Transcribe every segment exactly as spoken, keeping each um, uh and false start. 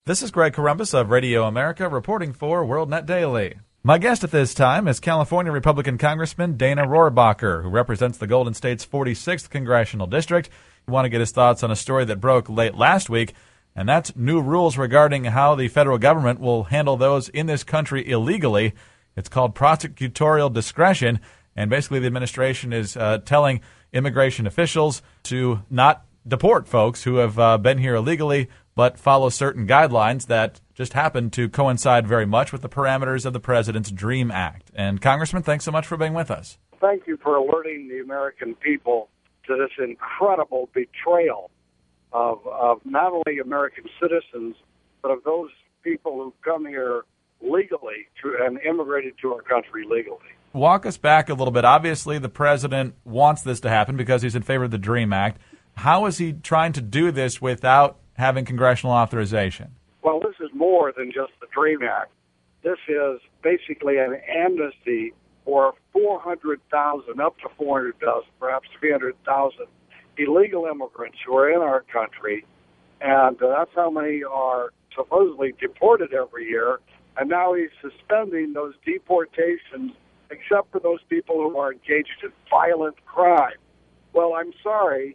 This is Greg Columbus of Radio America reporting for WorldNet Daily. My guest at this time is California Republican Congressman Dana Rohrabacher, who represents the Golden State's forty-sixth Congressional District. We want to get his thoughts on a story that broke late last week, and that's new rules regarding how the federal government will handle those in this country illegally. It's called prosecutorial discretion, and basically the administration is uh, telling immigration officials to not deport folks who have uh, been here illegally, but follow certain guidelines that just happen to coincide very much with the parameters of the President's DREAM Act. And, Congressman, thanks so much for being with us. Thank you for alerting the American people to this incredible betrayal of, of not only American citizens, but of those people who come here legally to, and immigrated to our country legally. Walk us back a little bit. Obviously, the President wants this to happen because he's in favor of the DREAM Act. How is he trying to do this without having congressional authorization? Well, this is more than just the DREAM Act. This is basically an amnesty for four hundred thousand, up to four hundred thousand, perhaps three hundred thousand illegal immigrants who are in our country. And uh, that's how many are supposedly deported every year. And now he's suspending those deportations except for those people who are engaged in violent crime. Well, I'm sorry.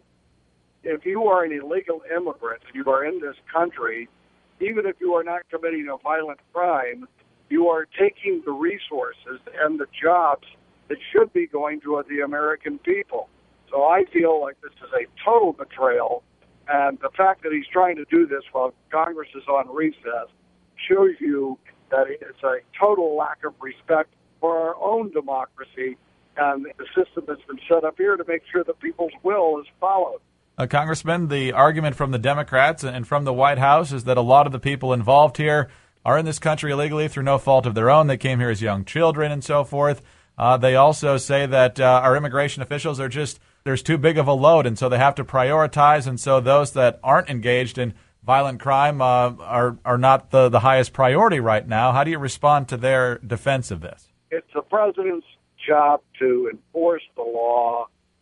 If you are an illegal immigrant and you are in this country, even if you are not committing a violent crime, you are taking the resources and the jobs that should be going to the American people. So I feel like this is a total betrayal, and the fact that he's trying to do this while Congress is on recess shows you that it's a total lack of respect for our own democracy and the system that's been set up here to make sure that people's will is followed. Uh, Congressman, the argument from the Democrats and from the White House is that a lot of the people involved here are in this country illegally through no fault of their own. They came here as young children and so forth. Uh, they also say that uh, our immigration officials are just, there's too big of a load, and so they have to prioritize, and so those that aren't engaged in violent crime uh, are, are not the, the highest priority right now. How do you respond to their defense of this? It's the president's job to enforce the law.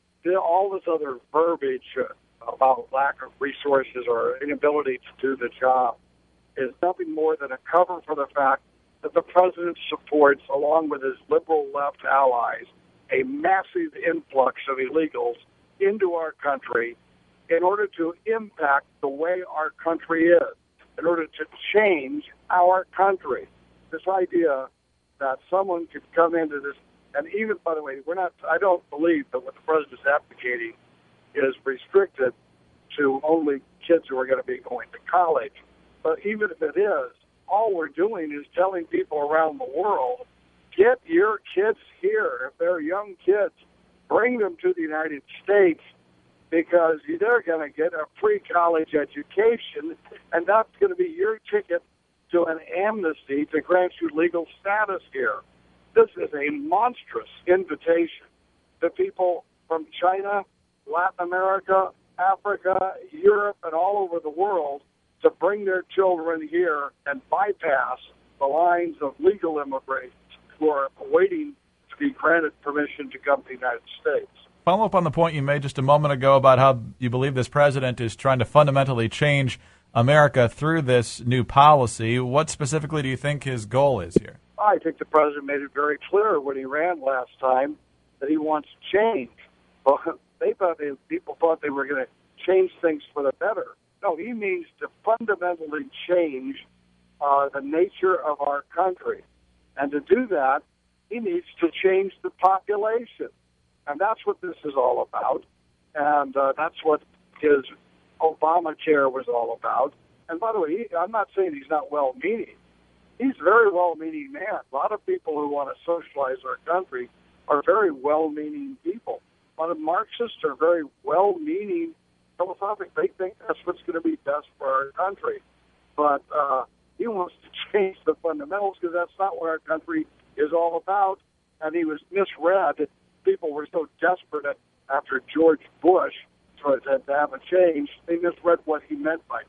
All this other verbiage uh, about lack of resources or inability to do the job is nothing more than a cover for the fact that the president supports, along with his liberal left allies, a massive influx of illegals into our country in order to impact the way our country is, in order to change our country. This idea that someone could come into this, and even, by the way, we're not, I don't believe that what the president is advocating is restricted to only kids who are going to be going to college. But even if it is, all we're doing is telling people around the world, get your kids here. If they're young kids, bring them to the United States because they're going to get a free college education, and that's going to be your ticket to an amnesty to grant you legal status here. This is a monstrous invitation to people from China, Latin America, Africa, Europe, and all over the world to bring their children here and bypass the lines of legal immigrants who are waiting to be granted permission to come to the United States. Follow up on the point you made just a moment ago about how you believe this president is trying to fundamentally change America through this new policy. What specifically do you think his goal is here? I think the president made it very clear when he ran last time that he wants change. Well, they thought they, people thought they were going to change things for the better. No, he means to fundamentally change uh, the nature of our country. And to do that, he needs to change the population. And that's what this is all about. And uh, that's what his Obamacare was all about. And by the way, he, I'm not saying he's not well-meaning. He's a very well-meaning man. A lot of people who want to socialize our country are very well-meaning people. A lot of Marxists are very well-meaning philosophic. They think that's what's going to be best for our country. But uh, he wants to change the fundamentals because that's not what our country is all about. And he was misread. People were so desperate after George Bush to have a change, they misread what he meant by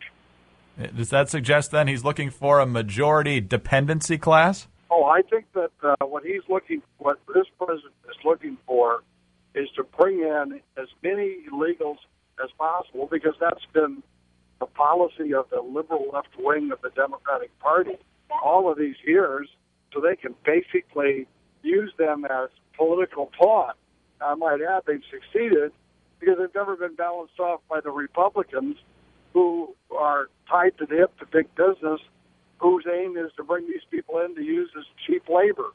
change. Does that suggest then he's looking for a majority dependency class? Oh, I think that uh, what he's looking, what this president is looking for, is to bring in as many illegals as possible, because that's been the policy of the liberal left wing of the Democratic Party all of these years so they can basically use them as political pawn. I might add they've succeeded because they've never been balanced off by the Republicans who are tied to the hip to big business, whose aim is to bring these people in to use as cheap labor.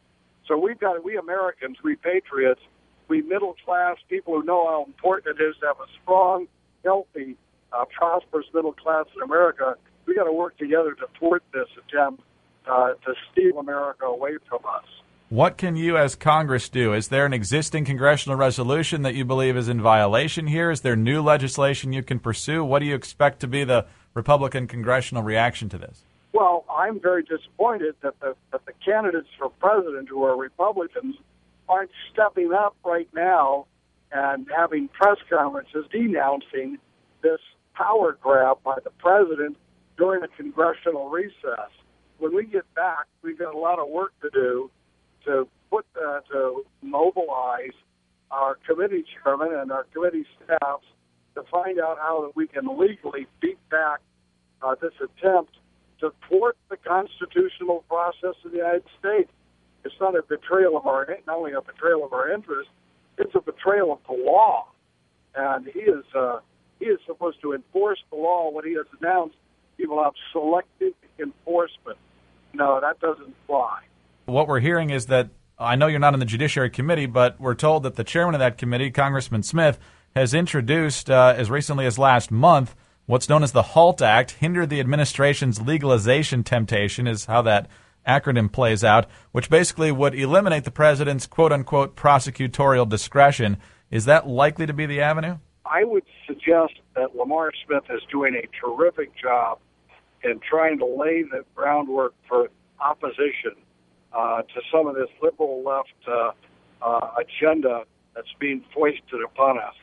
So we've got, we Americans, we patriots, we middle-class people who know how important it is to have a strong, healthy, uh, prosperous middle class in America. We got to work together to thwart this attempt uh, to steal America away from us. What can you as Congress do? Is there an existing congressional resolution that you believe is in violation here? Is there new legislation you can pursue? What do you expect to be the Republican congressional reaction to this? Well, I'm very disappointed that the, that the candidates for president who are Republicans aren't stepping up right now and having press conferences denouncing this power grab by the president during a congressional recess. When we get back, we've got a lot of work to do to put uh, to mobilize our committee chairman and our committee staffs to find out how that we can legally beat back uh, this attempt to thwart the constitutional process of the United States. It's not a betrayal of our, not only a betrayal of our interests, it's a betrayal of the law. And he is uh, he is supposed to enforce the law. What he has announced, he will have selective enforcement. No, that doesn't fly. What we're hearing is that, I know you're not in the Judiciary Committee, but we're told that the chairman of that committee, Congressman Smith, has introduced, uh, as recently as last month, what's known as the HALT Act, Hinder the Administration's Legalization Temptation, is how that acronym plays out, which basically would eliminate the president's quote-unquote prosecutorial discretion. Is that likely to be the avenue? I would suggest that Lamar Smith is doing a terrific job in trying to lay the groundwork for opposition uh, to some of this liberal left uh, uh, agenda that's being foisted upon us.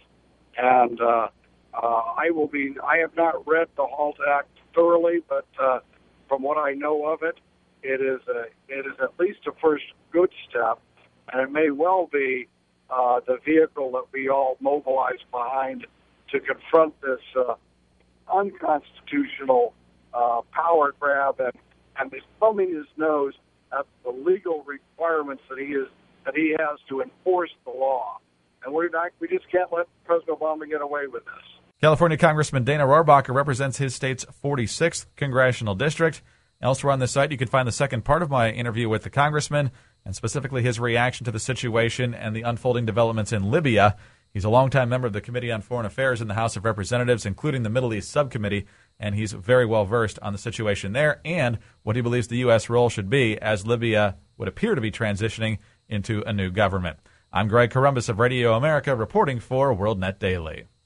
And uh, uh, I will be, I have not read the HALT Act thoroughly, but uh, from what I know of it, it is a, it is at least a first good step, and it may well be uh, the vehicle that we all mobilize behind to confront this uh, unconstitutional uh, power grab and, and is thumbing his nose at the legal requirements that he is that he has to enforce the law. And we're not, we just can't let President Obama get away with this. California Congressman Dana Rohrabacher represents his state's forty-sixth congressional district. Elsewhere on the site, you can find the second part of my interview with the congressman, and specifically his reaction to the situation and the unfolding developments in Libya. He's a longtime member of the Committee on Foreign Affairs in the House of Representatives, including the Middle East Subcommittee, and he's very well versed on the situation there and what he believes the U S role should be as Libya would appear to be transitioning into a new government. I'm Greg Corombos of Radio America, reporting for WorldNet Daily.